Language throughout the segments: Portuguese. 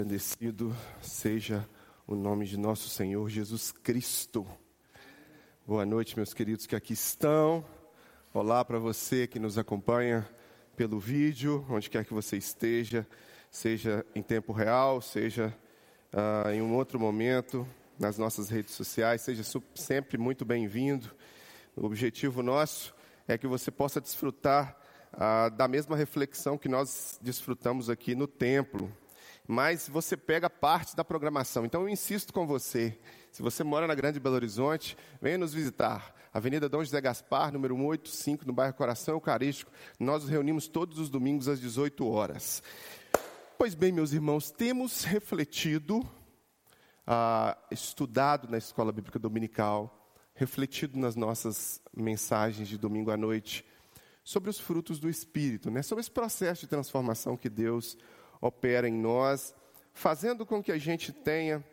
Agradecido seja o nome de nosso Senhor Jesus Cristo. Boa noite, meus queridos que aqui estão. Olá para você que nos acompanha pelo vídeo, onde quer que você esteja, seja em tempo real, seja em um outro momento, nas nossas redes sociais. Seja sempre muito bem-vindo. O objetivo nosso é que você possa desfrutar da mesma reflexão que nós desfrutamos aqui no templo. Mas você pega parte da programação. Então eu insisto com você, se você mora na Grande Belo Horizonte, venha nos visitar. Avenida Dom José Gaspar, número 185, no bairro Coração Eucarístico. Nós nos reunimos todos os domingos às 18 horas. Pois bem, meus irmãos, temos refletido, estudado na Escola Bíblica Dominical, refletido nas nossas mensagens de domingo à noite, sobre os frutos do Espírito, sobre esse processo de transformação que Deus opera em nós, fazendo com que a gente tenha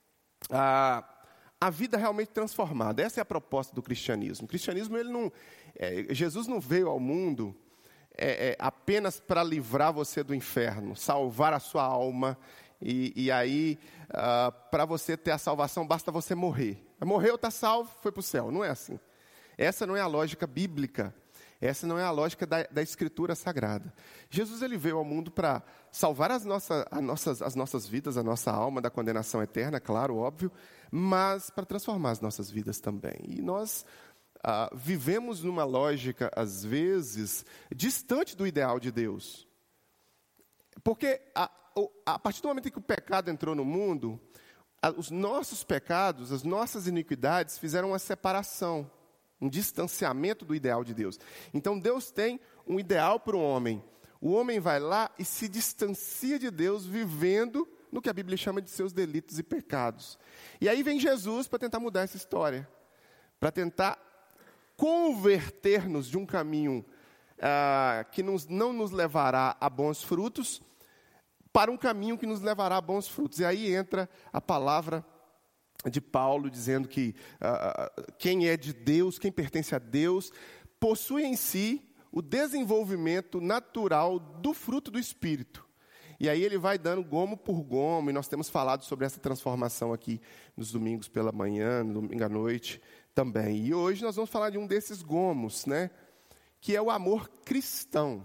a vida realmente transformada. Essa é a proposta do cristianismo. O cristianismo, Jesus não veio ao mundo apenas para livrar você do inferno, salvar a sua alma, e aí, para você ter a salvação, basta você morrer. Morreu, está salvo, foi para o céu. Não é assim. Essa não é a lógica bíblica. Essa não é a lógica da Escritura Sagrada. Jesus ele veio ao mundo para salvar as nossas vidas, a nossa alma da condenação eterna, claro, óbvio, mas para transformar as nossas vidas também. E nós vivemos numa lógica, às vezes, distante do ideal de Deus. Porque a partir do momento em que o pecado entrou no mundo, os nossos pecados, as nossas iniquidades fizeram uma separação, um distanciamento do ideal de Deus. Então Deus tem um ideal para o homem. O homem vai lá e se distancia de Deus, vivendo no que a Bíblia chama de seus delitos e pecados. E aí vem Jesus para tentar mudar essa história, para tentar converter-nos de um caminho que não nos levará a bons frutos, para um caminho que nos levará a bons frutos. E aí entra a palavra de Paulo, dizendo que quem é de Deus, quem pertence a Deus, possui em si o desenvolvimento natural do fruto do Espírito. E aí ele vai dando gomo por gomo, e nós temos falado sobre essa transformação aqui nos domingos pela manhã, no domingo à noite também. E hoje nós vamos falar de um desses gomos, que é o amor cristão.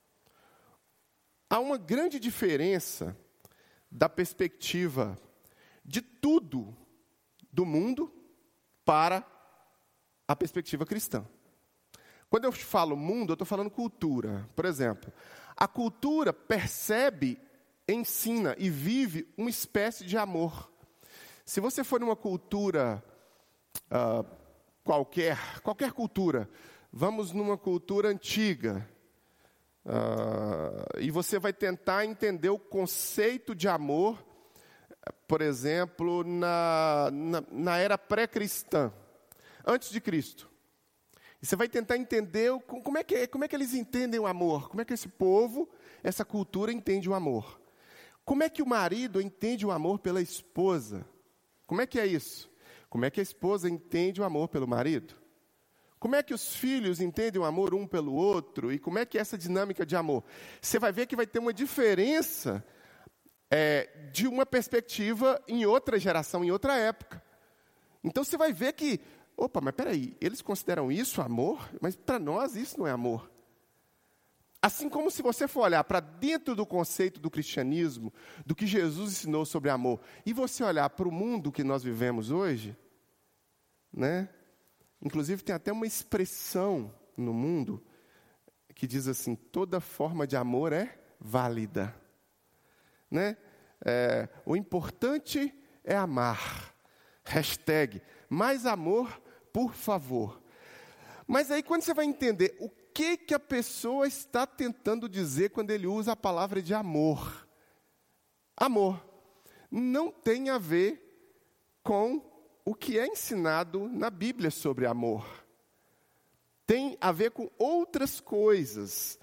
Há uma grande diferença da perspectiva de tudo do mundo para a perspectiva cristã. Quando eu falo mundo, eu estou falando cultura. Por exemplo, a cultura percebe, ensina e vive uma espécie de amor. Se você for numa cultura qualquer cultura, vamos numa cultura antiga, e você vai tentar entender o conceito de amor, por exemplo, na era pré-cristã, antes de Cristo. E você vai tentar entender como é que eles entendem o amor, como é que esse povo, essa cultura entende o amor. Como é que o marido entende o amor pela esposa? Como é que é isso? Como é que a esposa entende o amor pelo marido? Como é que os filhos entendem o amor um pelo outro? E como é que é essa dinâmica de amor? Você vai ver que vai ter uma diferença de uma perspectiva em outra geração, em outra época. Então você vai ver que, mas peraí, eles consideram isso amor? Mas para nós isso não é amor. Assim como se você for olhar para dentro do conceito do cristianismo, do que Jesus ensinou sobre amor, e você olhar para o mundo que nós vivemos hoje, inclusive tem até uma expressão no mundo que diz assim: toda forma de amor é válida. O importante é amar. #mais amor, por favor. Mas aí quando você vai entender o que a pessoa está tentando dizer quando ele usa a palavra de amor. Amor não tem a ver com o que é ensinado na Bíblia sobre amor. Tem a ver com outras coisas.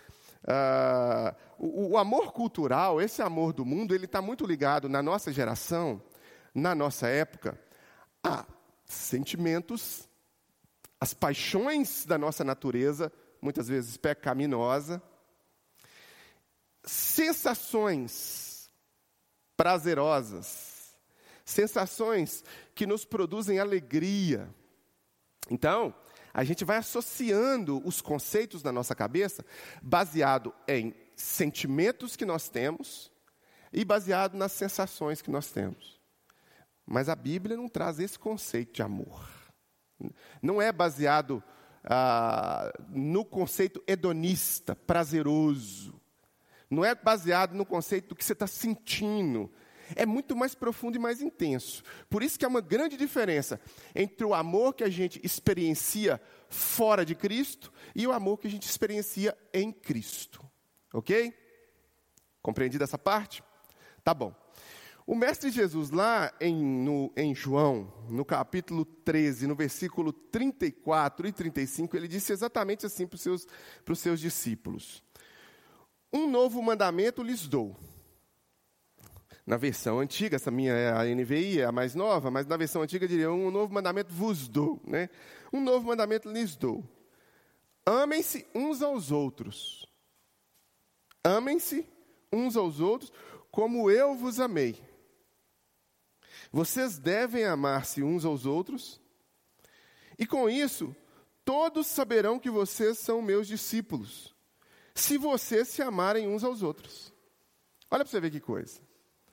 O amor cultural, esse amor do mundo, ele está muito ligado na nossa geração, na nossa época, a sentimentos, as paixões da nossa natureza, muitas vezes pecaminosa, sensações, prazerosas, sensações que nos produzem alegria. Então, a gente vai associando os conceitos na nossa cabeça, baseado em sentimentos que nós temos e baseado nas sensações que nós temos. Mas a Bíblia não traz esse conceito de amor. Não é baseado no conceito hedonista, prazeroso. Não é baseado no conceito do que você está sentindo. É muito mais profundo e mais intenso. Por isso que há uma grande diferença entre o amor que a gente experiencia fora de Cristo e o amor que a gente experiencia em Cristo. Ok? Compreendido essa parte? Tá bom. O Mestre Jesus, lá em João, no capítulo 13, no versículo 34 e 35, ele disse exatamente assim para os seus discípulos: um novo mandamento lhes dou. Na versão antiga, essa minha é a NVI, é a mais nova, mas na versão antiga diria: um novo mandamento vos dou. Né? Um novo mandamento lhes dou. Amem-se uns aos outros. Amem-se uns aos outros como eu vos amei. Vocês devem amar-se uns aos outros, e com isso, todos saberão que vocês são meus discípulos, se vocês se amarem uns aos outros. Olha para você ver que coisa.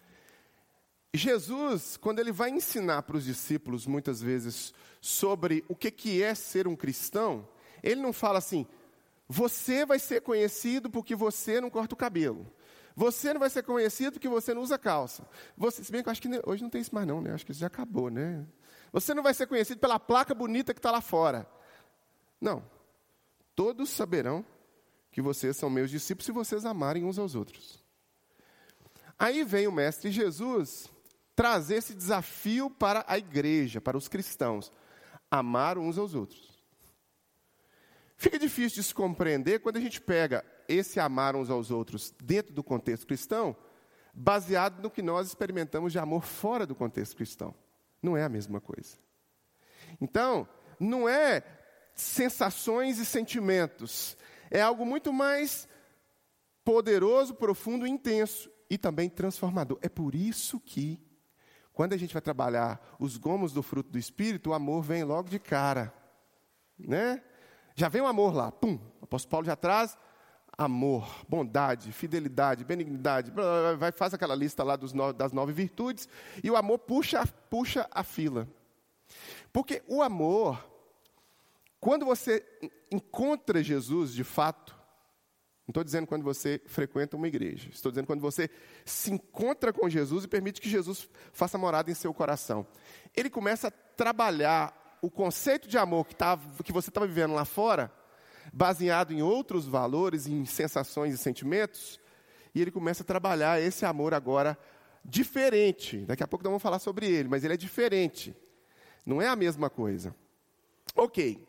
Jesus, quando ele vai ensinar para os discípulos, muitas vezes, sobre o que é ser um cristão, ele não fala assim: você vai ser conhecido porque você não corta o cabelo. Você não vai ser conhecido porque você não usa calça. Se bem que eu acho que hoje não tem isso mais não, né? Acho que isso já acabou, né? Você não vai ser conhecido pela placa bonita que está lá fora. Não. Todos saberão que vocês são meus discípulos se vocês amarem uns aos outros. Aí vem o Mestre Jesus trazer esse desafio para a igreja, para os cristãos. Amar uns aos outros. Fica difícil de se compreender quando a gente pega esse amar uns aos outros dentro do contexto cristão, baseado no que nós experimentamos de amor fora do contexto cristão. Não é a mesma coisa. Então, não é sensações e sentimentos. É algo muito mais poderoso, profundo e intenso. E também transformador. É por isso que, quando a gente vai trabalhar os gomos do fruto do Espírito, o amor vem logo de cara. Né? Já vem o amor lá. Pum! O apóstolo Paulo já traz amor, bondade, fidelidade, benignidade. Faz aquela lista lá das 9 virtudes. E o amor puxa a fila. Porque o amor, quando você encontra Jesus de fato, não estou dizendo quando você frequenta uma igreja. Estou dizendo quando você se encontra com Jesus e permite que Jesus faça morada em seu coração. Ele começa a trabalhar o conceito de amor que você estava vivendo lá fora, baseado em outros valores, em sensações e sentimentos, e ele começa a trabalhar esse amor agora diferente. Daqui a pouco nós vamos falar sobre ele, mas ele é diferente. Não é a mesma coisa. Ok.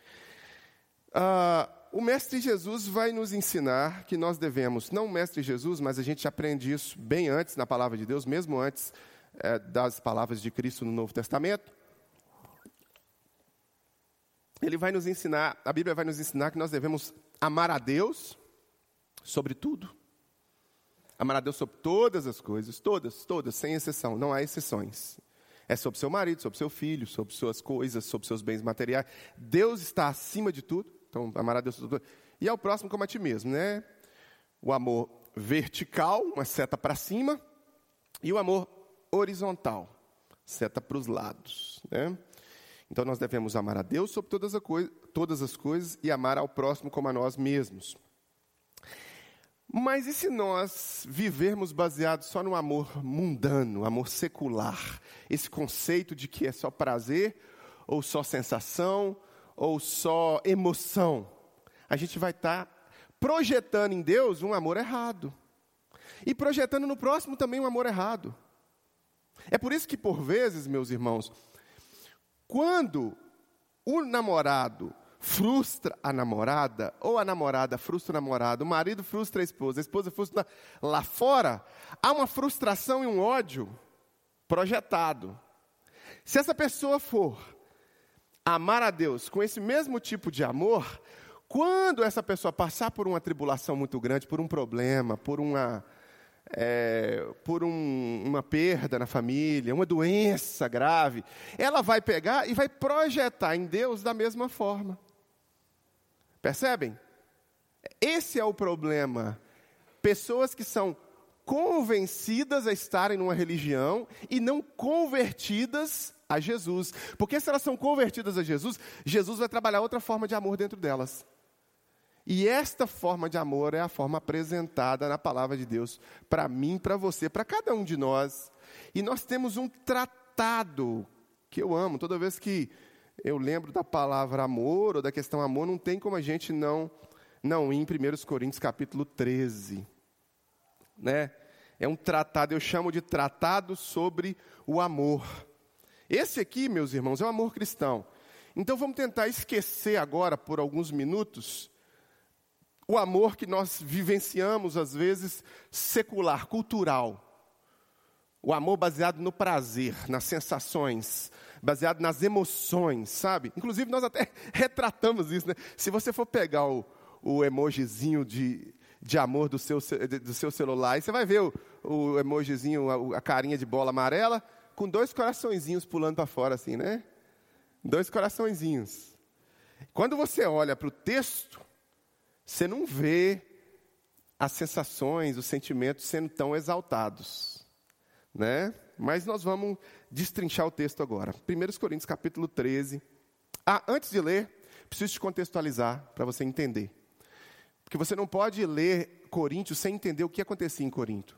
O Mestre Jesus vai nos ensinar que nós devemos, não o Mestre Jesus, mas a gente aprende isso bem antes na Palavra de Deus, mesmo antes das palavras de Cristo no Novo Testamento. Ele vai nos ensinar, a Bíblia vai nos ensinar que nós devemos amar a Deus sobre tudo. Amar a Deus sobre todas as coisas, todas, sem exceção, não há exceções. É sobre seu marido, sobre seu filho, sobre suas coisas, sobre seus bens materiais. Deus está acima de tudo. Então, amar a Deus sobre tudo. E ao próximo como a ti mesmo, né? O amor vertical, uma seta para cima, e o amor horizontal, seta para os lados, né? Então, nós devemos amar a Deus sobre todas as coisas e amar ao próximo como a nós mesmos. Mas e se nós vivermos baseados só no amor mundano, amor secular? Esse conceito de que é só prazer, ou só sensação, ou só emoção? A gente vai estar projetando em Deus um amor errado. E projetando no próximo também um amor errado. É por isso que, por vezes, meus irmãos, quando o namorado frustra a namorada, ou a namorada frustra o namorado, o marido frustra a esposa frustra lá fora, há uma frustração e um ódio projetado. Se essa pessoa for amar a Deus com esse mesmo tipo de amor, quando essa pessoa passar por uma tribulação muito grande, por um problema, por uma por uma perda na família, uma doença grave, ela vai pegar e vai projetar em Deus da mesma forma. Percebem? Esse é o problema. Pessoas que são convencidas a estarem numa religião e não convertidas a Jesus. Porque se elas são convertidas a Jesus, Jesus vai trabalhar outra forma de amor dentro delas. E esta forma de amor é a forma apresentada na palavra de Deus para mim, para você, para cada um de nós. E nós temos um tratado que eu amo. Toda vez que eu lembro da palavra amor ou da questão amor, não tem como a gente não ir em 1 Coríntios capítulo 13. Né? É um tratado, eu chamo de tratado sobre o amor. Esse aqui, meus irmãos, é o amor cristão. Então vamos tentar esquecer agora, por alguns minutos, o amor que nós vivenciamos, às vezes, secular, cultural. O amor baseado no prazer, nas sensações, baseado nas emoções, sabe? Inclusive, nós até retratamos isso, né? Se você for pegar o emojizinho de amor do seu celular, e você vai ver o emojizinho, a carinha de bola amarela, com 2 coraçõezinhos pulando para fora, assim, né? 2 coraçõezinhos. Quando você olha para o texto, você não vê as sensações, os sentimentos sendo tão exaltados, né? Mas nós vamos destrinchar o texto agora. 1 Coríntios capítulo 13. Antes de ler, preciso te contextualizar para você entender. Porque você não pode ler Coríntios sem entender o que acontecia em Corinto.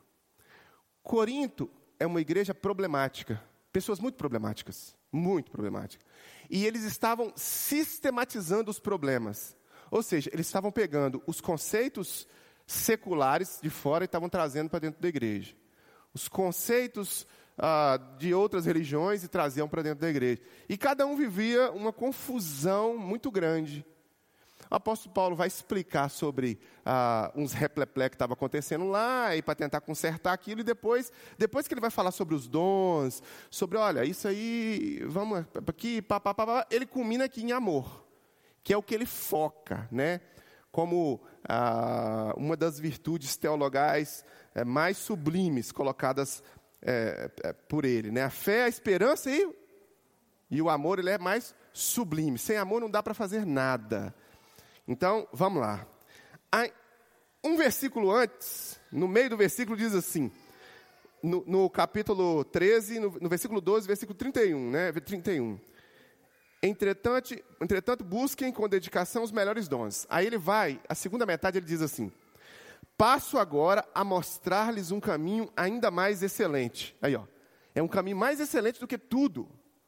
Corinto é uma igreja problemática. Pessoas muito problemáticas. Muito problemáticas. E eles estavam sistematizando os problemas. Ou seja, eles estavam pegando os conceitos seculares de fora e estavam trazendo para dentro da igreja. Os conceitos de outras religiões e traziam para dentro da igreja. E cada um vivia uma confusão muito grande. O apóstolo Paulo vai explicar sobre uns repleplé que estavam acontecendo lá, e para tentar consertar aquilo, e depois que ele vai falar sobre os dons, sobre, olha, isso aí, vamos aqui, ele culmina aqui em amor, que é o que ele foca, né? Como uma das virtudes teologais mais sublimes colocadas por ele, né? A fé, a esperança e o amor, ele é mais sublime. Sem amor não dá para fazer nada. Então, vamos lá. Um versículo antes, no meio do versículo, diz assim, no capítulo 13, no versículo 12, versículo 31, né? 31. Entretanto, busquem com dedicação os melhores dons. Aí ele vai, a segunda metade ele diz assim: passo agora a mostrar-lhes um caminho ainda mais excelente. Aí, ó, é um caminho mais excelente do que tudo.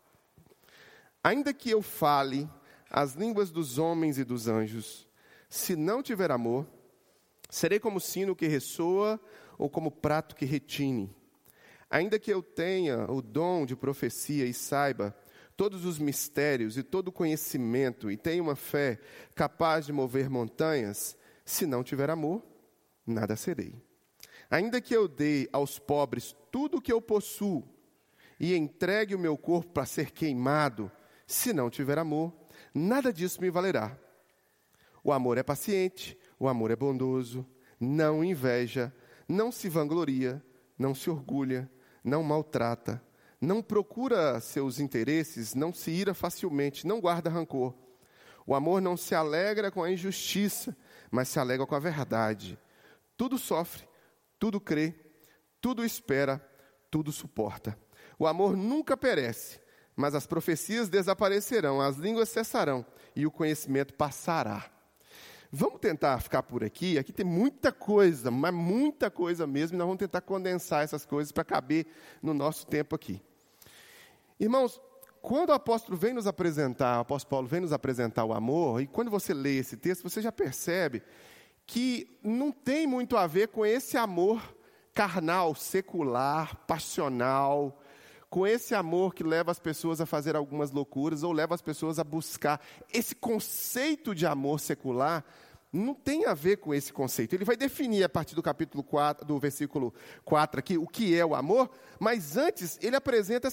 Ainda que eu fale as línguas dos homens e dos anjos, se não tiver amor, serei como sino que ressoa ou como prato que retine. Ainda que eu tenha o dom de profecia e saiba todos os mistérios e todo o conhecimento e tenha uma fé capaz de mover montanhas, se não tiver amor, nada serei. Ainda que eu dê aos pobres tudo o que eu possuo e entregue o meu corpo para ser queimado, se não tiver amor, nada disso me valerá. O amor é paciente, o amor é bondoso, não inveja, não se vangloria, não se orgulha, não maltrata, não procura seus interesses, não se ira facilmente, não guarda rancor. O amor não se alegra com a injustiça, mas se alegra com a verdade. Tudo sofre, tudo crê, tudo espera, tudo suporta. O amor nunca perece, mas as profecias desaparecerão, as línguas cessarão e o conhecimento passará. Vamos tentar ficar por aqui. Aqui tem muita coisa, mas muita coisa mesmo, e nós vamos tentar condensar essas coisas para caber no nosso tempo aqui. Irmãos, quando o apóstolo Paulo vem nos apresentar o amor, e quando você lê esse texto, você já percebe que não tem muito a ver com esse amor carnal, secular, passional, com esse amor que leva as pessoas a fazer algumas loucuras, ou leva as pessoas a buscar. Esse conceito de amor secular não tem a ver com esse conceito. Ele vai definir a partir do capítulo 4, do versículo 4 aqui, o que é o amor, mas antes ele apresenta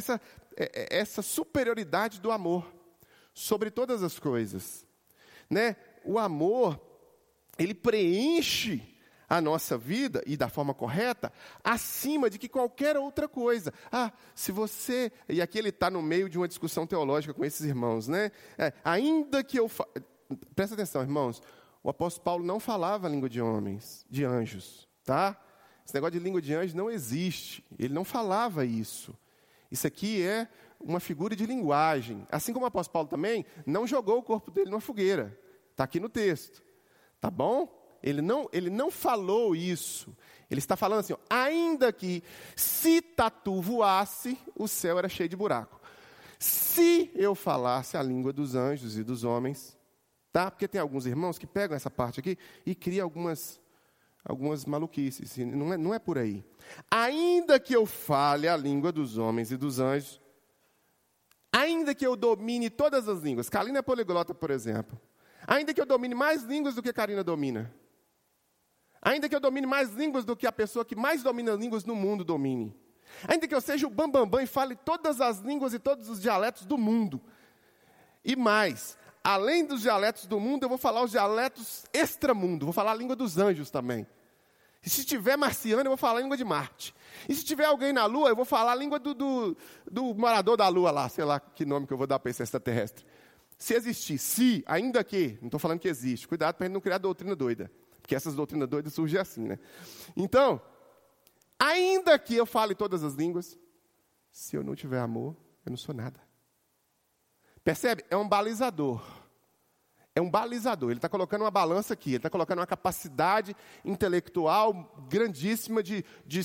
essa superioridade do amor sobre todas as coisas. Né? O amor, ele preenche a nossa vida, e da forma correta, acima de que qualquer outra coisa. Se você... E aqui ele está no meio de uma discussão teológica com esses irmãos, né? Ainda que eu... Presta atenção, irmãos. O apóstolo Paulo não falava a língua de homens, de anjos, tá? Esse negócio de língua de anjos não existe. Ele não falava isso. Isso aqui é uma figura de linguagem. Assim como o apóstolo Paulo também não jogou o corpo dele numa fogueira. Está aqui no texto. Tá bom? Ele não falou isso. Ele está falando assim, ainda que se tatu voasse, o céu era cheio de buraco. Se eu falasse a língua dos anjos e dos homens, tá? Porque tem alguns irmãos que pegam essa parte aqui e criam algumas maluquices. Não é por aí. Ainda que eu fale a língua dos homens e dos anjos, ainda que eu domine todas as línguas, Karina é poliglota, por exemplo, ainda que eu domine mais línguas do que Karina domina, ainda que eu domine mais línguas do que a pessoa que mais domina línguas no mundo domine, ainda que eu seja o bambambam e fale todas as línguas e todos os dialetos do mundo, e mais, além dos dialetos do mundo, eu vou falar os dialetos extramundo, vou falar a língua dos anjos também. E se tiver marciano, eu vou falar a língua de Marte. E se tiver alguém na Lua, eu vou falar a língua do morador da Lua lá, sei lá que nome que eu vou dar para esse extraterrestre. Se existir, ainda que, não estou falando que existe, cuidado para a gente não criar doutrina doida, porque essas doutrinas doidas surgem assim, né? Então, ainda que eu fale todas as línguas, se eu não tiver amor, eu não sou nada. Percebe? É um balizador. É um balizador. Ele está colocando uma balança aqui. Ele está colocando uma capacidade intelectual grandíssima de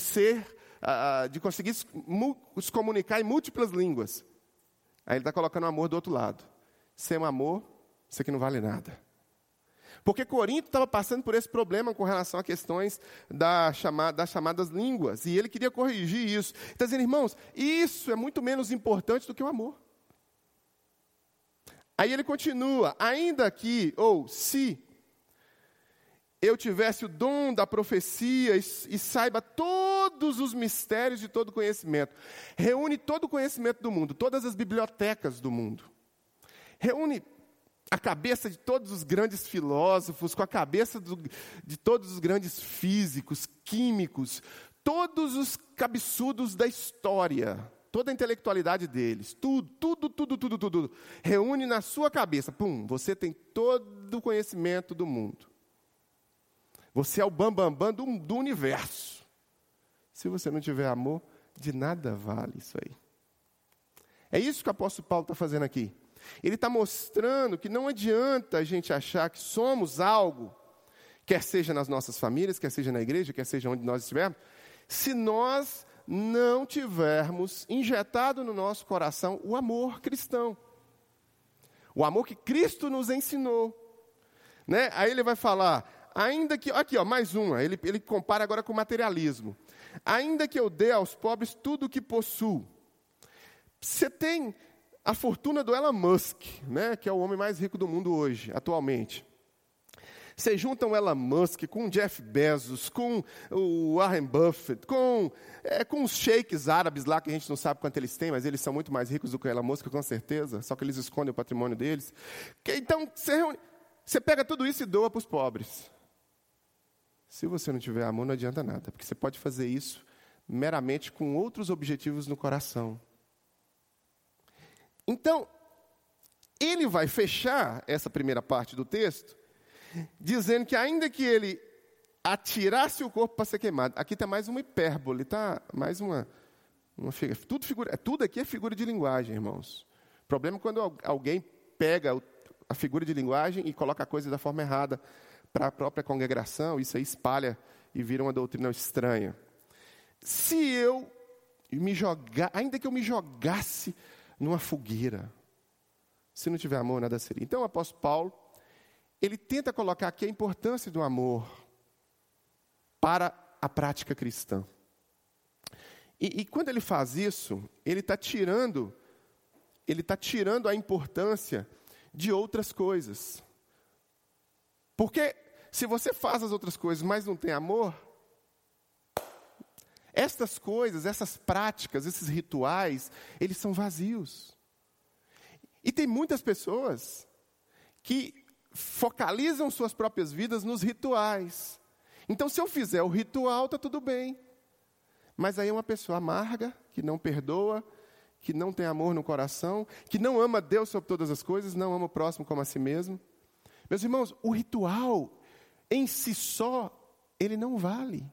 conseguir se comunicar em múltiplas línguas. Aí ele está colocando o amor do outro lado. Sem um amor, isso aqui não vale nada. Porque Corinto estava passando por esse problema com relação a questões das chamadas línguas. E ele queria corrigir isso. Está dizendo, irmãos, isso é muito menos importante do que o amor. Aí ele continua, ainda que, ou se eu tivesse o dom da profecia e saiba todos os mistérios de todo conhecimento, reúne todo o conhecimento do mundo, todas as bibliotecas do mundo, reúne a cabeça de todos os grandes filósofos, com a cabeça de todos os grandes físicos, químicos, todos os cabeçudos da história, toda a intelectualidade deles, tudo, reúne na sua cabeça. Pum, você tem todo o conhecimento do mundo. Você é o bambambam do universo. Se você não tiver amor, de nada vale isso aí. É isso que o apóstolo Paulo está fazendo aqui. Ele está mostrando que não adianta a gente achar que somos algo, quer seja nas nossas famílias, quer seja na igreja, quer seja onde nós estivermos, se nós não tivermos injetado no nosso coração o amor cristão. O amor que Cristo nos ensinou. Né? Aí ele vai falar, ainda que... Aqui, mais uma. Ele compara agora com o materialismo. Ainda que eu dê aos pobres tudo o que possuo. Você tem a fortuna do Elon Musk, né? Que é o homem mais rico do mundo hoje, atualmente. Você junta o Elon Musk com o Jeff Bezos, com o Warren Buffett, com os sheiks árabes lá, que a gente não sabe quanto eles têm, mas eles são muito mais ricos do que o Elon Musk, com certeza, só que eles escondem o patrimônio deles. Então, você pega tudo isso e doa para os pobres. Se você não tiver amor, não adianta nada, porque você pode fazer isso meramente com outros objetivos no coração. Então, ele vai fechar essa primeira parte do texto, dizendo que ainda que ele atirasse o corpo para ser queimado, aqui está mais uma hipérbole, está mais uma tudo aqui é figura de linguagem, irmãos. O problema é quando alguém pega a figura de linguagem e coloca a coisa da forma errada para a própria congregação, isso aí espalha e vira uma doutrina estranha. Se eu ainda que eu me jogasse numa fogueira, se não tiver amor, nada seria. Então o apóstolo Paulo, ele tenta colocar aqui a importância do amor para a prática cristã. E quando ele faz isso, ele está tirando a importância de outras coisas. Porque se você faz as outras coisas, mas não tem amor, estas coisas, essas práticas, esses rituais, eles são vazios. E tem muitas pessoas que focalizam suas próprias vidas nos rituais. Então, se eu fizer o ritual, está tudo bem. Mas aí é uma pessoa amarga, que não perdoa, que não tem amor no coração, que não ama Deus sobre todas as coisas, não ama o próximo como a si mesmo. Meus irmãos, o ritual em si só, ele não vale.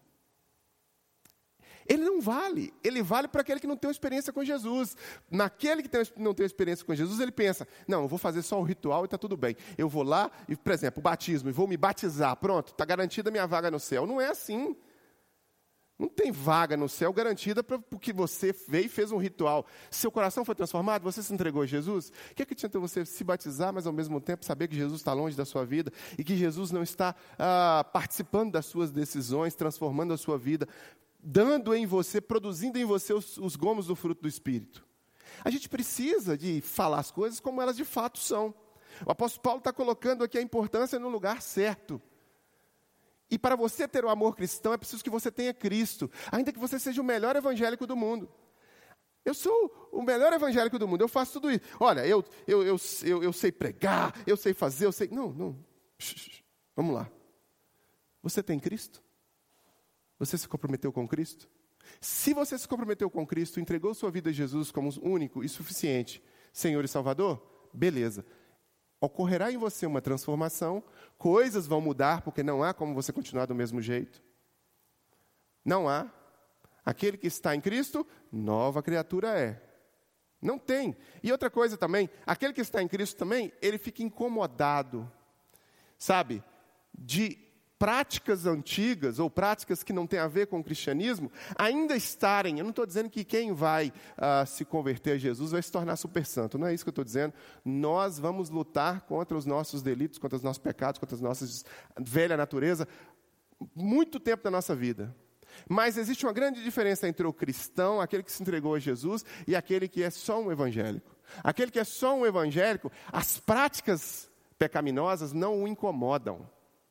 Ele não vale. Ele vale para aquele que não tem uma experiência com Jesus. Naquele que não tem uma experiência com Jesus, ele pensa, não, eu vou fazer só o ritual e está tudo bem. Eu vou lá, e, por exemplo, o batismo, e vou me batizar. Pronto, está garantida a minha vaga no céu. Não é assim. Não tem vaga no céu garantida porque você veio e fez um ritual. Seu coração foi transformado, você se entregou a Jesus. O que adianta você se batizar, mas ao mesmo tempo saber que Jesus está longe da sua vida e que Jesus não está participando das suas decisões, transformando a sua vida, dando em você, produzindo em você os gomos do fruto do Espírito. A gente precisa de falar as coisas como elas de fato são. O apóstolo Paulo está colocando aqui a importância no lugar certo. E para você ter o amor cristão, é preciso que você tenha Cristo, ainda que você seja o melhor evangélico do mundo. Eu sou o melhor evangélico do mundo, eu faço tudo isso. Olha, eu sei pregar, eu sei fazer, eu sei... Não. Vamos lá. Você tem Cristo? Você se comprometeu com Cristo? Se você se comprometeu com Cristo, entregou sua vida a Jesus como único e suficiente Senhor e Salvador, beleza. Ocorrerá em você uma transformação, coisas vão mudar, porque não há como você continuar do mesmo jeito. Não há. Aquele que está em Cristo, nova criatura é. Não tem. E outra coisa também, aquele que está em Cristo também, ele fica incomodado, sabe, de práticas antigas, ou práticas que não têm a ver com o cristianismo, ainda estarem, eu não estou dizendo que quem vai se converter a Jesus vai se tornar super santo, não é isso que eu estou dizendo. Nós vamos lutar contra os nossos delitos, contra os nossos pecados, contra as nossas velha natureza, muito tempo da nossa vida. Mas existe uma grande diferença entre o cristão, aquele que se entregou a Jesus, e aquele que é só um evangélico. Aquele que é só um evangélico, as práticas pecaminosas não o incomodam.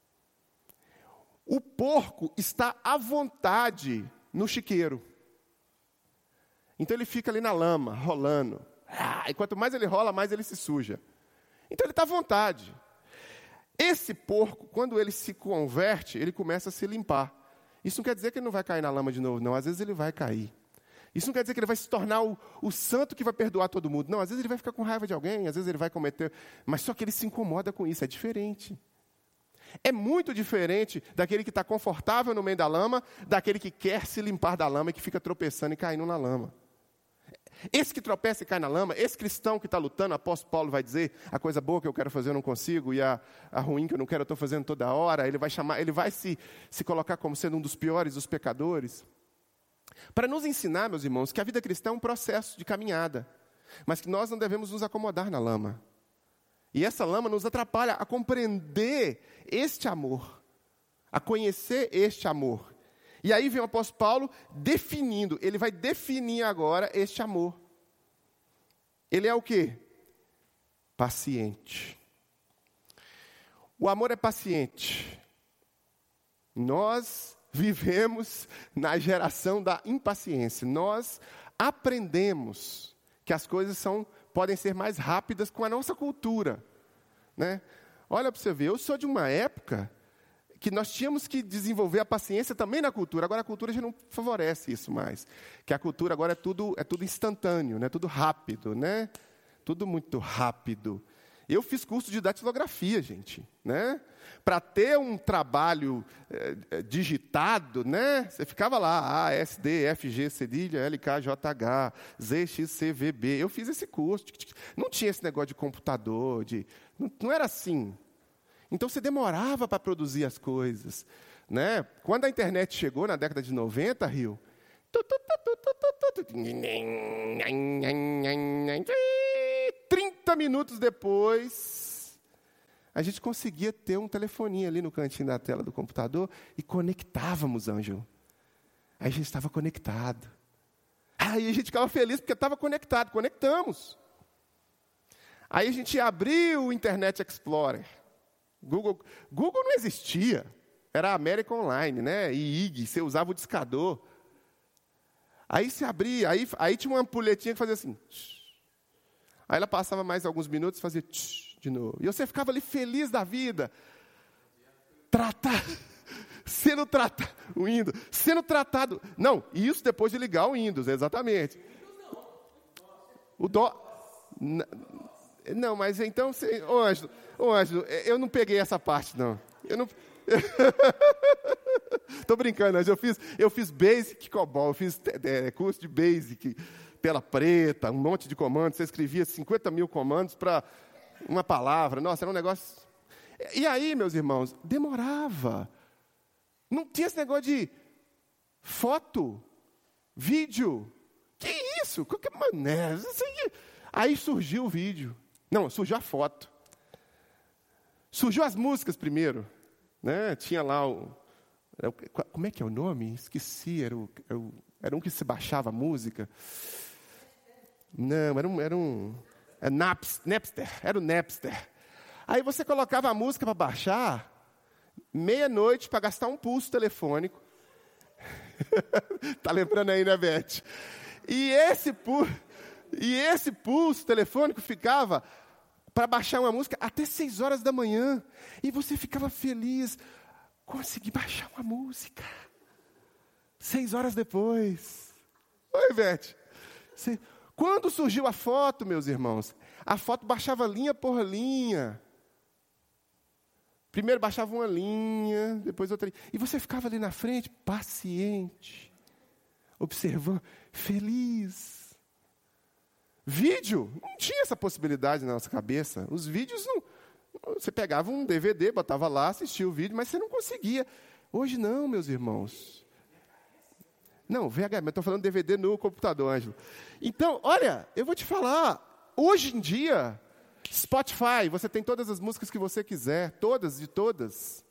O porco está à vontade no chiqueiro. Então ele fica ali na lama, rolando. E quanto mais ele rola, mais ele se suja. Então ele está à vontade. Esse porco, quando ele se converte, ele começa a se limpar. Isso não quer dizer que ele não vai cair na lama de novo, não. Às vezes ele vai cair. Isso não quer dizer que ele vai se tornar o santo que vai perdoar todo mundo. Não, às vezes ele vai ficar com raiva de alguém, às vezes ele vai cometer... Mas só que ele se incomoda com isso, é diferente. É muito diferente daquele que está confortável no meio da lama, daquele que quer se limpar da lama e que fica tropeçando e caindo na lama. Esse que tropeça e cai na lama, esse cristão que está lutando, o apóstolo Paulo vai dizer, a coisa boa que eu quero fazer eu não consigo, e a ruim que eu não quero eu estou fazendo toda hora, ele vai se colocar como sendo um dos piores dos pecadores. Para nos ensinar, meus irmãos, que a vida cristã é um processo de caminhada, mas que nós não devemos nos acomodar na lama. E essa lama nos atrapalha a compreender este amor, a conhecer este amor. E aí vem o apóstolo Paulo definindo, ele vai definir agora este amor. Ele é o quê? Paciente. O amor é paciente. Nós vivemos na geração da impaciência. Nós aprendemos que as coisas podem ser mais rápidas com a nossa cultura, né? Olha para você ver, eu sou de uma época que nós tínhamos que desenvolver a paciência também na cultura. Agora a cultura já não favorece isso mais. Que a cultura agora é tudo instantâneo, né? Tudo rápido, né? Tudo muito rápido. Eu fiz curso de datilografia, gente, né? Para ter um trabalho digitado, né? Você ficava lá, A, S, D, F, G, cedilha, L, K, J, H, Z, X, C, V, B. Eu fiz esse curso. Não tinha esse negócio de computador, não era assim. Então você demorava para produzir as coisas, né? Quando a internet chegou na década de 90, Rio, 30 minutos depois, a gente conseguia ter um telefoninho ali no cantinho da tela do computador e conectávamos, Ângelo. Aí a gente estava conectado. Aí a gente ficava feliz porque estava conectado, conectamos. Aí a gente abriu o Internet Explorer. Google não existia. Era América Online, né? E IG, você usava o discador. Aí se abria, aí tinha uma ampulhetinha que fazia assim. Aí ela passava mais alguns minutos e fazia de novo. E você ficava ali feliz da vida. sendo tratado, o Windows, sendo tratado, não, isso depois de ligar o Windows, exatamente. O não, mas então, ô Ângelo, eu não peguei essa parte, não. Eu não... Tô brincando, mas eu fiz Basic COBOL, eu fiz curso de Basic, tela preta, um monte de comandos, você escrevia 50 mil comandos para uma palavra, nossa, era um negócio... E aí, meus irmãos, demorava. Não tinha esse negócio de foto, vídeo, que isso? Qualquer maneira. Aí surgiu o vídeo. Não, surgiu a foto. Surgiu as músicas primeiro. Né? Tinha lá como é que é o nome? Esqueci. Era um que se baixava a música. Não, Napster. Era o Napster. Aí você colocava a música para baixar, meia-noite, para gastar um pulso telefônico. Tá lembrando aí, né, Beth? E esse pulso telefônico ficava para baixar uma música até 6 horas da manhã. E você ficava feliz. Consegui baixar uma música. 6 horas depois. Oi, Beth. Quando surgiu a foto, meus irmãos, a foto baixava linha por linha. Primeiro baixava uma linha, depois outra linha. E você ficava ali na frente, paciente, observando, feliz. Vídeo, não tinha essa possibilidade na nossa cabeça. Os vídeos, não, você pegava um DVD, botava lá, assistia o vídeo, mas você não conseguia. Hoje não, meus irmãos. Não, VHS, mas estou falando DVD no computador, Ângelo. Então, olha, eu vou te falar, hoje em dia, Spotify, você tem todas as músicas que você quiser, todas de todas.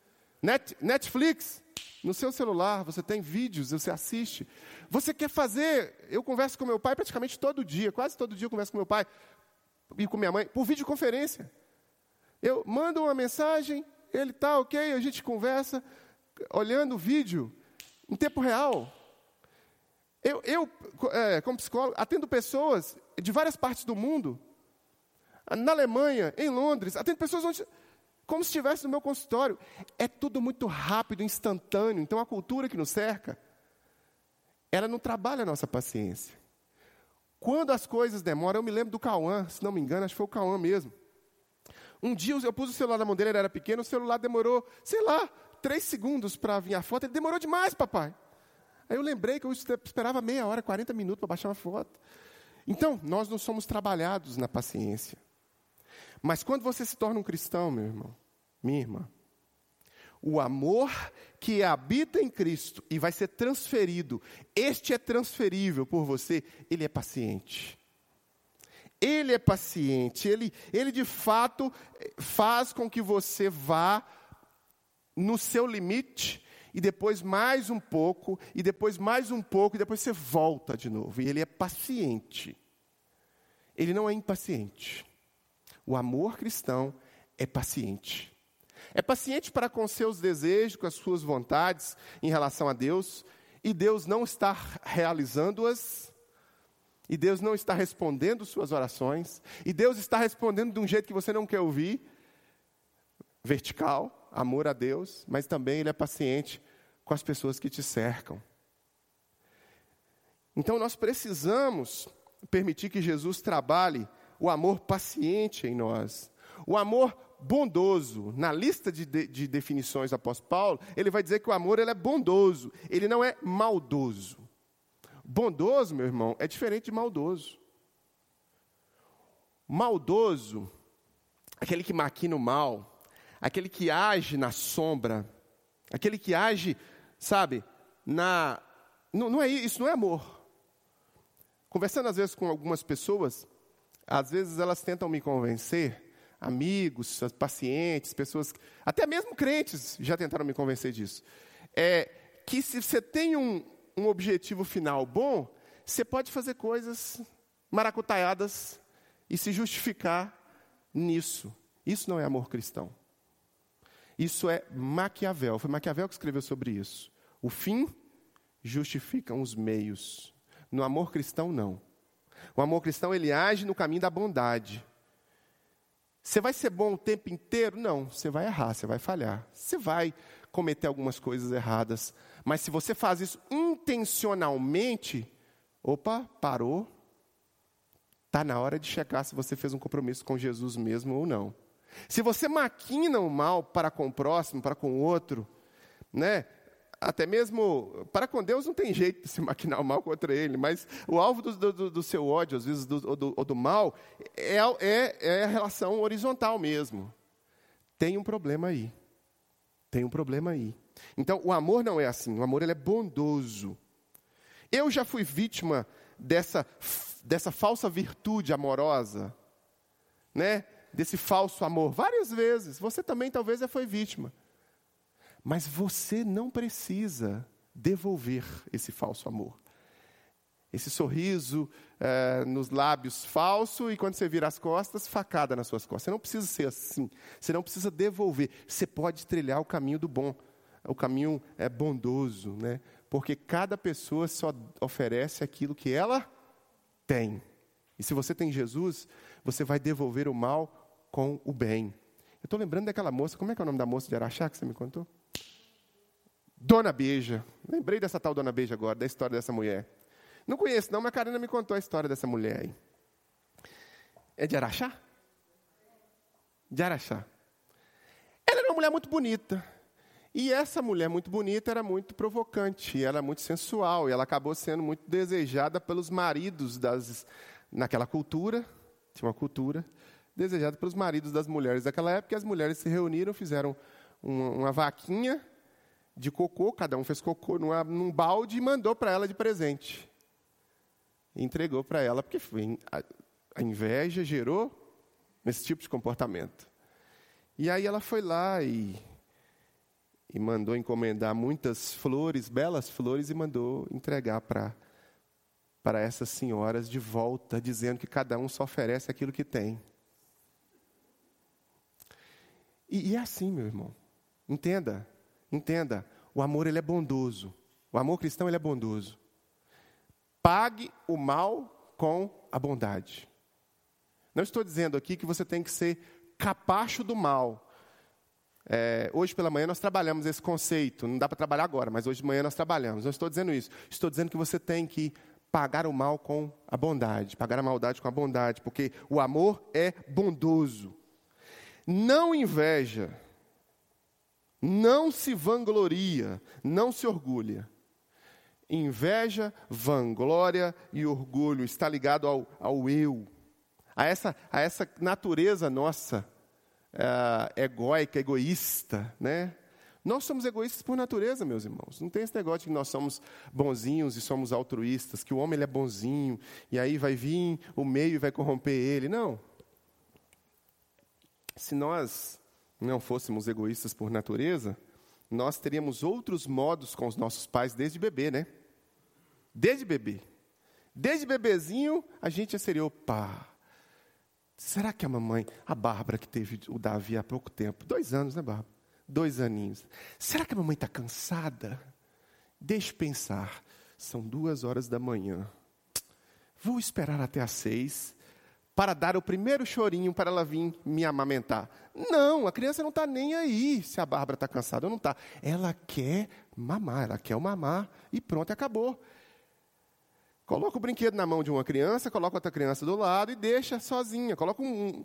Netflix, no seu celular, você tem vídeos, você assiste. Você quer fazer, eu converso com meu pai praticamente todo dia, quase todo dia eu converso com meu pai e com minha mãe, por videoconferência. Eu mando uma mensagem, ele está ok, a gente conversa, olhando o vídeo, em tempo real. Eu como psicólogo, atendo pessoas de várias partes do mundo, na Alemanha, em Londres, atendo pessoas como se estivesse no meu consultório. É tudo muito rápido, instantâneo. Então, a cultura que nos cerca, ela não trabalha a nossa paciência. Quando as coisas demoram, eu me lembro do Cauã, se não me engano, acho que foi o Cauã mesmo. Um dia eu pus o celular na mão dele, ele era pequeno, o celular demorou, 3 segundos para vir a foto. Ele demorou demais, papai. Aí eu lembrei que eu esperava meia hora, 40 minutos para baixar uma foto. Então, nós não somos trabalhados na paciência. Mas quando você se torna um cristão, meu irmão, minha irmã, o amor que habita em Cristo e vai ser transferido, este é transferível por você, ele é paciente. Ele é paciente, ele de fato faz com que você vá no seu limite, e depois mais um pouco, e depois mais um pouco, e depois você volta de novo. E ele é paciente. Ele não é impaciente. O amor cristão é paciente. É paciente para com seus desejos, com as suas vontades em relação a Deus, e Deus não está realizando-as, e Deus não está respondendo suas orações, e Deus está respondendo de um jeito que você não quer ouvir, vertical, amor a Deus, mas também Ele é paciente com as pessoas que te cercam. Então nós precisamos permitir que Jesus trabalhe o amor paciente em nós, o amor bondoso. Na lista de definições do apóstolo Paulo, ele vai dizer que o amor ele é bondoso, ele não é maldoso. Bondoso, meu irmão, é diferente de maldoso. Maldoso, aquele que maquina o mal, aquele que age na sombra, aquele que age, sabe, não é isso, não é amor. Conversando às vezes com algumas pessoas, às vezes elas tentam me convencer, amigos, pacientes, pessoas, até mesmo crentes já tentaram me convencer disso. Que se você tem um objetivo final bom, você pode fazer coisas maracutaiadas e se justificar nisso. Isso não é amor cristão. Isso é Maquiavel. Foi Maquiavel que escreveu sobre isso. O fim justifica os meios. No amor cristão, não. O amor cristão, ele age no caminho da bondade. Você vai ser bom o tempo inteiro? Não, você vai errar, você vai falhar. Você vai cometer algumas coisas erradas. Mas se você faz isso intencionalmente, opa, parou. Está na hora de checar se você fez um compromisso com Jesus mesmo ou não. Se você maquina o mal para com o próximo, para com o outro, né? Até mesmo para com Deus não tem jeito de se maquinar o mal contra Ele, mas o alvo do seu ódio, às vezes do mal, é a relação horizontal mesmo. Tem um problema aí. Tem um problema aí. Então, o amor não é assim. O amor ele é bondoso. Eu já fui vítima dessa falsa virtude amorosa, né? Desse falso amor, várias vezes. Você também talvez já foi vítima. Mas você não precisa devolver esse falso amor. Esse sorriso nos lábios falso e quando você vira as costas, facada nas suas costas. Você não precisa ser assim. Você não precisa devolver. Você pode trilhar o caminho do bom. O caminho é bondoso, né? Porque cada pessoa só oferece aquilo que ela tem. E se você tem Jesus, você vai devolver o mal com o bem. Eu estou lembrando daquela moça, como é que é o nome da moça de Araxá que você me contou? Dona Beija. Lembrei dessa tal Dona Beija agora, da história dessa mulher. Não conheço não, mas a Karina me contou a história dessa mulher aí. É de Araxá? De Araxá. Ela era uma mulher muito bonita. E essa mulher muito bonita era muito provocante, era muito sensual. E ela acabou sendo muito desejada pelos maridos naquela cultura, tinha uma cultura, desejada pelos maridos das mulheres daquela época. E as mulheres se reuniram, fizeram uma vaquinha de cocô, cada um fez cocô num balde e mandou para ela de presente. E entregou para ela, porque a inveja gerou esse tipo de comportamento. E aí ela foi lá e mandou encomendar muitas flores, belas flores, e mandou entregar para essas senhoras de volta, dizendo que cada um só oferece aquilo que tem. E é assim, meu irmão. Entenda. O amor, ele é bondoso. O amor cristão, ele é bondoso. Pague o mal com a bondade. Não estou dizendo aqui que você tem que ser capacho do mal. Hoje pela manhã nós trabalhamos esse conceito. Não dá para trabalhar agora, mas hoje de manhã nós trabalhamos. Não estou dizendo isso. Estou dizendo que você tem que pagar o mal com a bondade. Pagar a maldade com a bondade. Porque o amor é bondoso. Não inveja. Não se vangloria. Não se orgulha. Inveja, vanglória e orgulho está ligado ao eu. A essa natureza nossa, egóica, egoísta, né? Nós somos egoístas por natureza, meus irmãos. Não tem esse negócio de que nós somos bonzinhos e somos altruístas, que o homem ele é bonzinho, e aí vai vir o meio e vai corromper ele. Não. Se nós não fôssemos egoístas por natureza, nós teríamos outros modos com os nossos pais desde bebê, né? Desde bebê. Desde bebezinho, a gente já seria, opa, será que a mamãe, a Bárbara que teve o Davi há pouco tempo, 2 anos, né, Bárbara? 2 aninhos. Será que a mamãe está cansada? Deixa eu pensar. São 2 horas da manhã. Vou esperar até às 6 para dar o primeiro chorinho para ela vir me amamentar. Não, a criança não está nem aí se a Bárbara está cansada ou não está. Ela quer mamar, ela quer o mamar e pronto, acabou. Coloca o brinquedo na mão de uma criança, coloca outra criança do lado e deixa sozinha. Coloca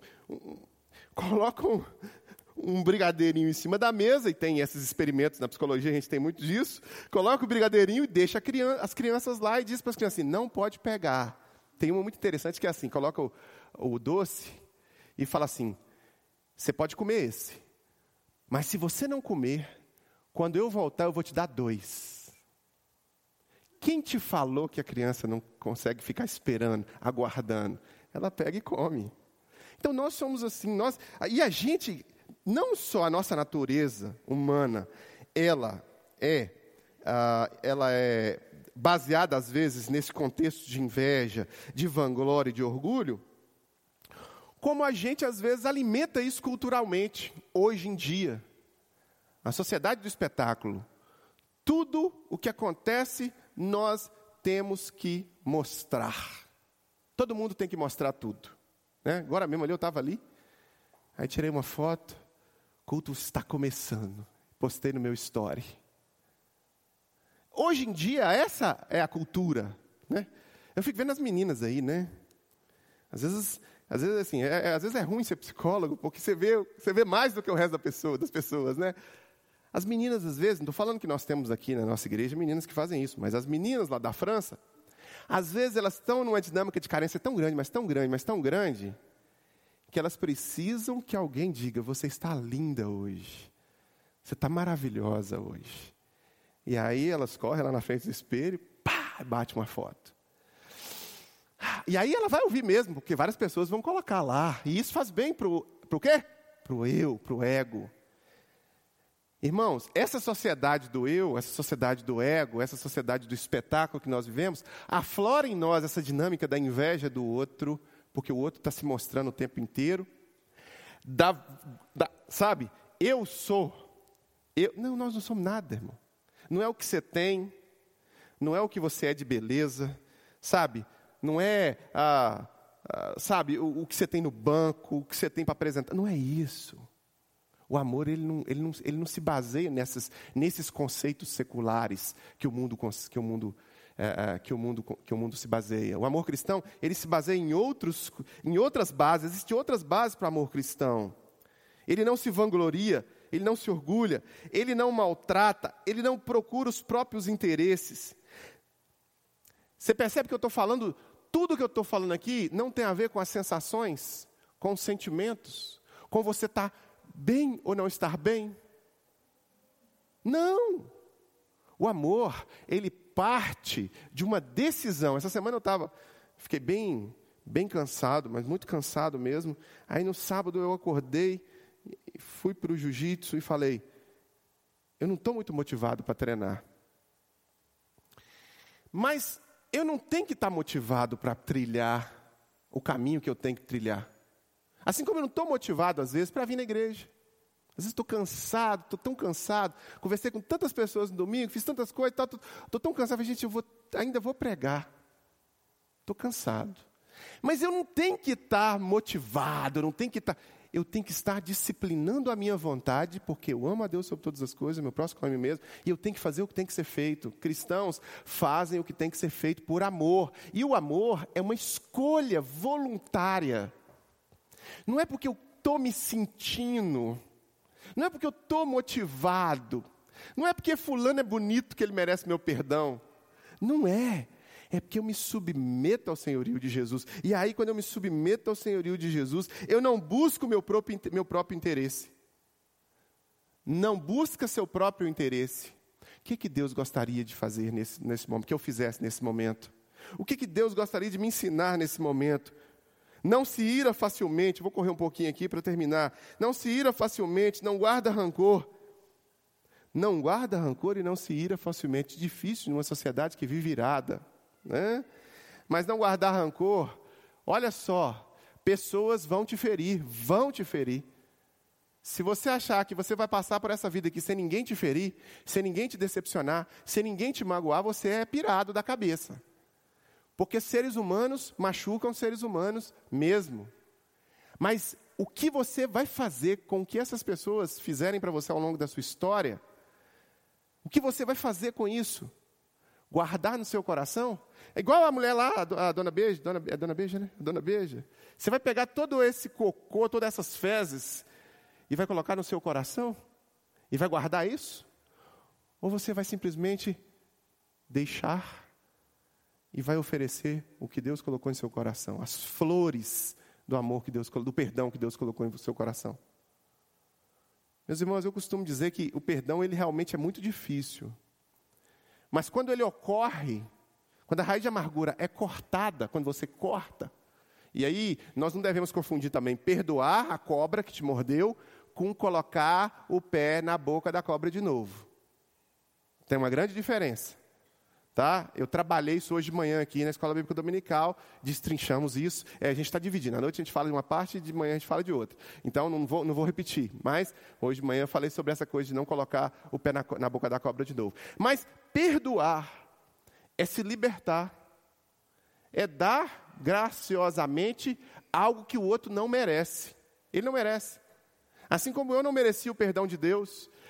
um brigadeirinho em cima da mesa, e tem esses experimentos na psicologia, a gente tem muito disso. Coloca o brigadeirinho e deixa as crianças lá e diz para as crianças assim, não pode pegar. Tem uma muito interessante que é assim, coloca o doce e fala assim, você pode comer esse, mas se você não comer, quando eu voltar eu vou te dar 2. Quem te falou que a criança não consegue ficar esperando, aguardando? Ela pega e come. Então nós somos assim, e a gente, não só a nossa natureza humana, ela é baseada às vezes nesse contexto de inveja, de vanglória e de orgulho, como a gente às vezes alimenta isso culturalmente, hoje em dia. A sociedade do espetáculo, tudo o que acontece, nós temos que mostrar. Todo mundo tem que mostrar tudo. Né? Agora mesmo ali, eu estava ali, aí tirei uma foto, o culto está começando. postei no meu story. Hoje em dia, essa é a cultura, né? Eu fico vendo as meninas aí, né? Às vezes assim, às vezes é ruim ser psicólogo, porque você vê mais do que o resto das pessoas, né? As meninas, às vezes, não estou falando que nós temos aqui na nossa igreja meninas que fazem isso, mas as meninas lá da França, às vezes elas estão numa dinâmica de carência tão grande, mas tão grande, mas tão grande, que elas precisam que alguém diga: você está linda hoje, você está maravilhosa hoje. E aí elas correm lá na frente do espelho e pá, bate uma foto. E aí ela vai ouvir mesmo, porque várias pessoas vão colocar lá. E isso faz bem pro quê? Pro eu, pro ego. Irmãos, essa sociedade do eu, essa sociedade do ego, essa sociedade do espetáculo que nós vivemos, aflora em nós essa dinâmica da inveja do outro, porque o outro está se mostrando o tempo inteiro. Sabe, eu sou. Não, nós não somos nada, irmão. Não é o que você tem, não é o que você é de beleza, sabe? Não é, sabe, o que você tem no banco, o que você tem para apresentar. Não é isso. O amor, ele não se baseia nesses conceitos seculares que o mundo se baseia. O amor cristão, ele se baseia em outras bases. Existem outras bases para o amor cristão. Ele não se vangloria, ele não se orgulha, ele não maltrata, ele não procura os próprios interesses. Você percebe que eu estou falando, tudo que eu estou falando aqui não tem a ver com as sensações, com os sentimentos, com você estar bem ou não estar bem. Não. O amor, ele parte de uma decisão. Essa semana fiquei bem cansado, mas muito cansado mesmo. Aí no sábado eu acordei, fui para o jiu-jitsu e falei: eu não estou muito motivado para treinar. Mas eu não tenho que estar motivado para trilhar o caminho que eu tenho que trilhar. Assim como eu não estou motivado, às vezes, para vir na igreja. Às vezes estou cansado, estou tão cansado. Conversei com tantas pessoas no domingo, fiz tantas coisas, estou tão cansado. Gente, ainda vou pregar. Estou cansado. Mas eu não tenho que estar motivado, eu tenho que estar disciplinando a minha vontade, porque eu amo a Deus sobre todas as coisas, meu próximo como a mim mesmo, e eu tenho que fazer o que tem que ser feito. Cristãos fazem o que tem que ser feito por amor. E o amor é uma escolha voluntária. Não é porque eu estou me sentindo, não é porque eu estou motivado, não é porque fulano é bonito que ele merece meu perdão. Não é. É porque eu me submeto ao senhorio de Jesus. E aí, quando eu me submeto ao senhorio de Jesus, eu não busco meu próprio interesse. Não busca seu próprio interesse. O que Deus gostaria de fazer nesse momento, que eu fizesse nesse momento? O que Deus gostaria de me ensinar nesse momento? Não se ira facilmente, vou correr um pouquinho aqui para terminar. Não se ira facilmente, não guarda rancor. Não guarda rancor e não se ira facilmente. Difícil numa sociedade que vive irada, né? Mas não guardar rancor, olha só, pessoas vão te ferir. Se você achar que você vai passar por essa vida aqui sem ninguém te ferir, sem ninguém te decepcionar, sem ninguém te magoar, você é pirado da cabeça. Porque seres humanos machucam seres humanos mesmo. Mas o que você vai fazer com o que essas pessoas fizerem para você ao longo da sua história? O que você vai fazer com isso? Guardar no seu coração? É igual a mulher lá, a Dona Beija, é Dona Beija, né? Dona Beija. Você vai pegar todo esse cocô, todas essas fezes, e vai colocar no seu coração? E vai guardar isso? Ou você vai simplesmente deixar e vai oferecer o que Deus colocou em seu coração? As flores do amor que Deus colocou, do perdão que Deus colocou em seu coração. Meus irmãos, eu costumo dizer que o perdão, ele realmente é muito difícil. Mas quando ele ocorre, quando a raiz de amargura é cortada, quando você corta, e aí nós não devemos confundir também perdoar a cobra que te mordeu com colocar o pé na boca da cobra de novo. Tem uma grande diferença. Tá? Eu trabalhei isso hoje de manhã aqui na Escola Bíblica Dominical, destrinchamos isso. A gente está dividindo. À noite a gente fala de uma parte e de manhã a gente fala de outra. Então não vou repetir. Mas hoje de manhã eu falei sobre essa coisa de não colocar o pé na boca da cobra de novo. Mas perdoar é se libertar. É dar graciosamente algo que o outro não merece. Ele não merece. Assim como eu não mereci o perdão de Deus,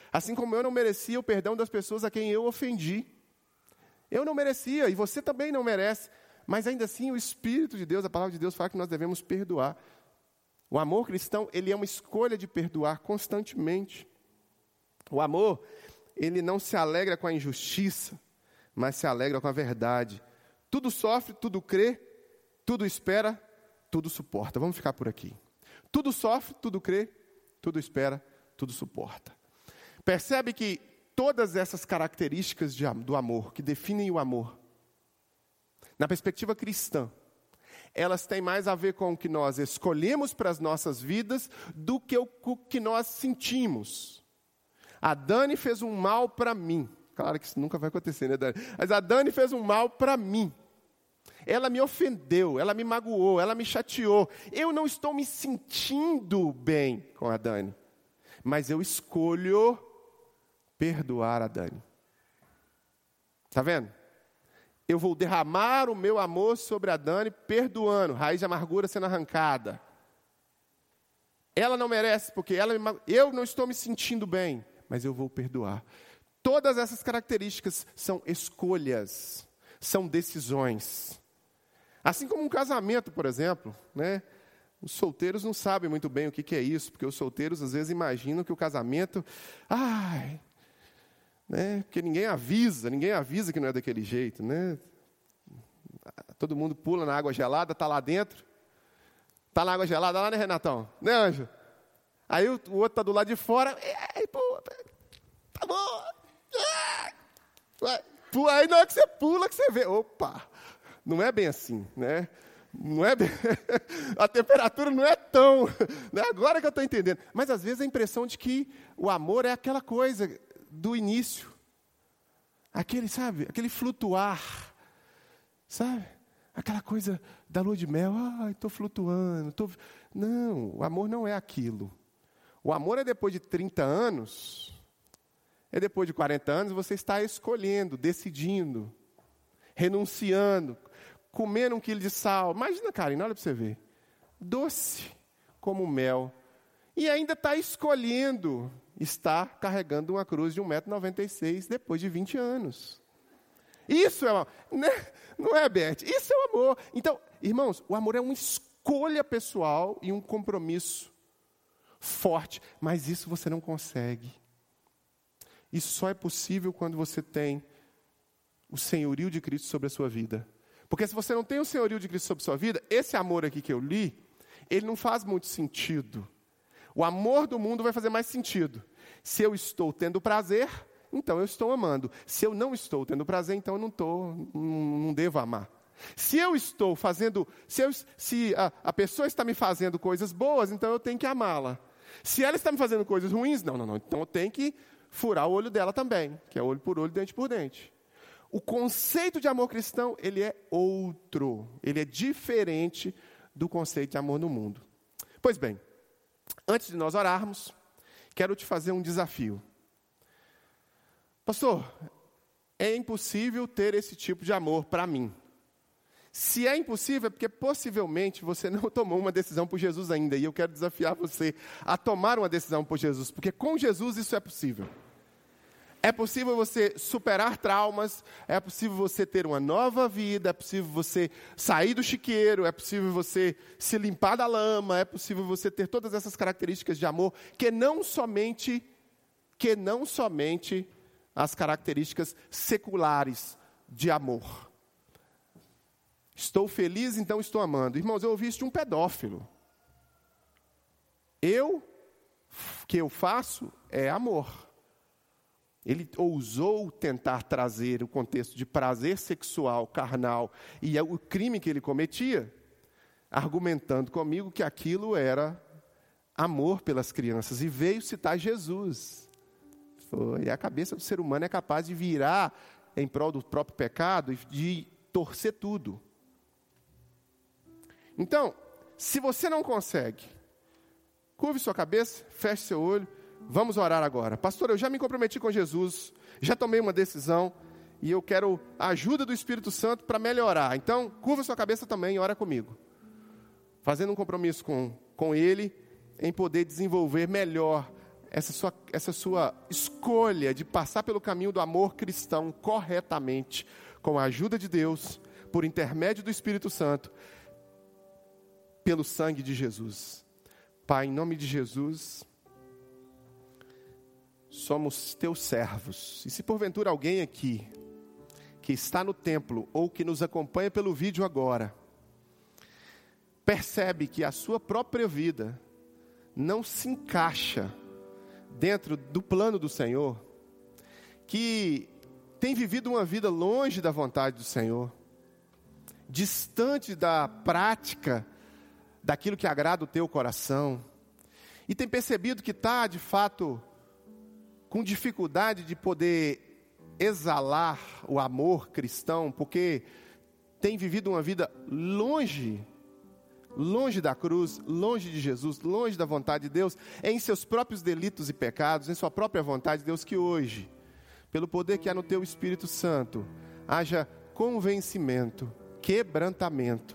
Assim como eu não merecia o perdão das pessoas a quem eu ofendi. Eu não merecia, e você também não merece. Mas ainda assim, o Espírito de Deus, a palavra de Deus fala que nós devemos perdoar. O amor cristão, ele é uma escolha de perdoar constantemente. O amor, ele não se alegra com a injustiça, mas se alegra com a verdade. Tudo sofre, tudo crê, tudo espera, tudo suporta. Vamos ficar por aqui. Tudo sofre, tudo crê, tudo espera, tudo suporta. Percebe que todas essas características do amor, que definem o amor, na perspectiva cristã, elas têm mais a ver com o que nós escolhemos para as nossas vidas do que o que nós sentimos. A Dani fez um mal para mim. Claro que isso nunca vai acontecer, né, Dani? Mas a Dani fez um mal para mim. Ela me ofendeu, ela me magoou, ela me chateou. Eu não estou me sentindo bem com a Dani. Mas eu escolho perdoar a Dani. Está vendo? Eu vou derramar o meu amor sobre a Dani, perdoando, raiz de amargura sendo arrancada. Ela não merece, porque eu não estou me sentindo bem, mas eu vou perdoar. Todas essas características são escolhas, são decisões. Assim como um casamento, por exemplo, né? Os solteiros não sabem muito bem o que é isso, porque os solteiros às vezes imaginam que o casamento, né? Porque ninguém avisa que não é daquele jeito, né? Todo mundo pula na água gelada, está lá dentro. Está na água gelada lá, né, Renatão? Né, Anjo? Aí o outro está do lado de fora. Pô, tá bom. Aí na hora que você pula, que você vê. Opa, não é bem assim, né? Não é bem, a temperatura não é tão. Né? Agora que eu estou entendendo. Mas às vezes a impressão de que o amor é aquela coisa do início. Aquele flutuar. Sabe? Aquela coisa da lua de mel. Estou flutuando. Não, o amor não é aquilo. O amor é depois de 30 anos. É depois de 40 anos, você está escolhendo, decidindo, renunciando, comendo 1 quilo de sal. Imagina, Karen, olha para você ver. Doce como mel. E ainda está escolhendo estar carregando uma cruz de 1,96 m depois de 20 anos. Isso é amor. Não é, Beth? Isso é o amor. Então, irmãos, o amor é uma escolha pessoal e um compromisso forte. Mas isso você não consegue. Isso só é possível quando você tem o senhorio de Cristo sobre a sua vida. Porque se você não tem o senhorio de Cristo sobre a sua vida, esse amor aqui que eu li, ele não faz muito sentido. O amor do mundo vai fazer mais sentido. Se eu estou tendo prazer, então eu estou amando. Se eu não estou tendo prazer, então eu não devo amar. Se eu estou fazendo, se a pessoa está me fazendo coisas boas, então eu tenho que amá-la. Se ela está me fazendo coisas ruins, não. Então eu tenho que furar o olho dela também, que é olho por olho, dente por dente. O conceito de amor cristão, ele é outro. Ele é diferente do conceito de amor no mundo. Pois bem, antes de nós orarmos, quero te fazer um desafio. Pastor, é impossível ter esse tipo de amor para mim. Se é impossível, é porque possivelmente você não tomou uma decisão por Jesus ainda. E eu quero desafiar você a tomar uma decisão por Jesus. Porque com Jesus isso é possível. É possível você superar traumas. É possível você ter uma nova vida. É possível você sair do chiqueiro. É possível você se limpar da lama. É possível você ter todas essas características de amor. Que não somente as características seculares de amor. Estou feliz, então estou amando. Irmãos, eu ouvi isso de um pedófilo. O que eu faço é amor. Ele ousou tentar trazer o contexto de prazer sexual, carnal, e o crime que ele cometia, argumentando comigo que aquilo era amor pelas crianças. E veio citar Jesus. E a cabeça do ser humano é capaz de virar em prol do próprio pecado e de torcer tudo. Então, se você não consegue, curve sua cabeça, feche seu olho, vamos orar agora. Pastor, eu já me comprometi com Jesus, já tomei uma decisão e eu quero a ajuda do Espírito Santo para melhorar. Então, curva sua cabeça também e ora comigo. Fazendo um compromisso com Ele em poder desenvolver melhor essa sua escolha de passar pelo caminho do amor cristão corretamente, com a ajuda de Deus, por intermédio do Espírito Santo, pelo sangue de Jesus. Pai, em nome de Jesus, somos teus servos. E se porventura alguém aqui, que está no templo, ou que nos acompanha pelo vídeo agora, percebe que a sua própria vida não se encaixa dentro do plano do Senhor, que tem vivido uma vida longe da vontade do Senhor, distante da prática daquilo que agrada o teu coração, e tem percebido que está, de fato, com dificuldade de poder exalar o amor cristão, porque tem vivido uma vida longe da cruz, longe de Jesus, longe da vontade de Deus, em seus próprios delitos e pecados, em sua própria vontade, Deus, que hoje, pelo poder que há no teu Espírito Santo, haja convencimento, quebrantamento,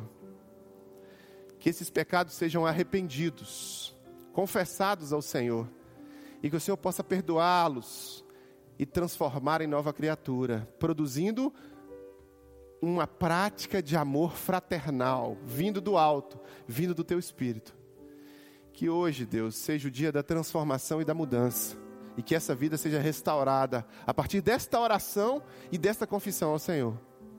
que esses pecados sejam arrependidos, confessados ao Senhor, e que o Senhor possa perdoá-los e transformar em nova criatura, produzindo uma prática de amor fraternal, vindo do alto, vindo do teu Espírito. Que hoje, Deus, seja o dia da transformação e da mudança, e que essa vida seja restaurada a partir desta oração e desta confissão ao Senhor.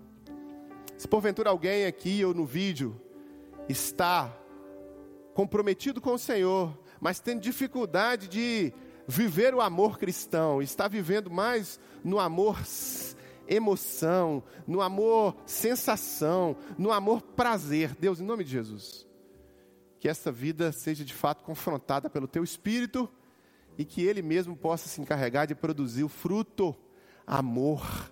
Se porventura alguém aqui ou no vídeo está comprometido com o Senhor, mas tem dificuldade de viver o amor cristão, está vivendo mais no amor emoção, no amor sensação, no amor prazer, Deus, em nome de Jesus, que essa vida seja de fato confrontada pelo teu Espírito, e que Ele mesmo possa se encarregar de produzir o fruto, amor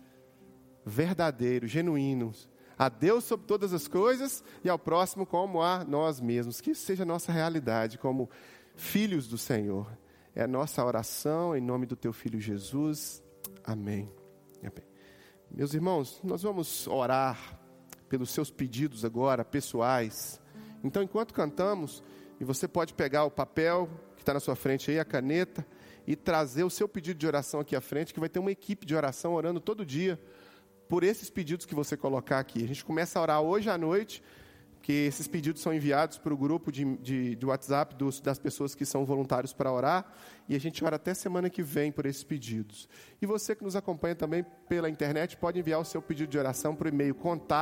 verdadeiro, genuíno, a Deus sobre todas as coisas e ao próximo como a nós mesmos. Que isso seja a nossa realidade como filhos do Senhor. É a nossa oração em nome do teu Filho Jesus. Amém. Amém. Meus irmãos, nós vamos orar pelos seus pedidos agora, pessoais. Então, enquanto cantamos, e você pode pegar o papel que está na sua frente aí, a caneta, e trazer o seu pedido de oração aqui à frente, que vai ter uma equipe de oração orando todo dia por esses pedidos que você colocar aqui. A gente começa a orar hoje à noite, que esses pedidos são enviados para o grupo de WhatsApp das pessoas que são voluntários para orar, e a gente ora até semana que vem por esses pedidos. E você que nos acompanha também pela internet, pode enviar o seu pedido de oração para o e-mail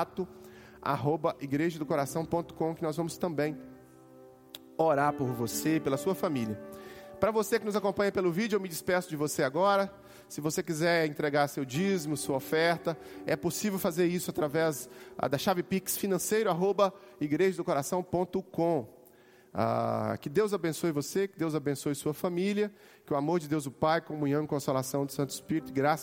contato@igrejadocoração.com, que nós vamos também orar por você e pela sua família. Para você que nos acompanha pelo vídeo, eu me despeço de você agora. Se você quiser entregar seu dízimo, sua oferta, é possível fazer isso através da chave Pix financeiro@igrejadocoração.com. Que Deus abençoe você, que Deus abençoe sua família, que o amor de Deus o Pai, comunhão e consolação do Santo Espírito, graça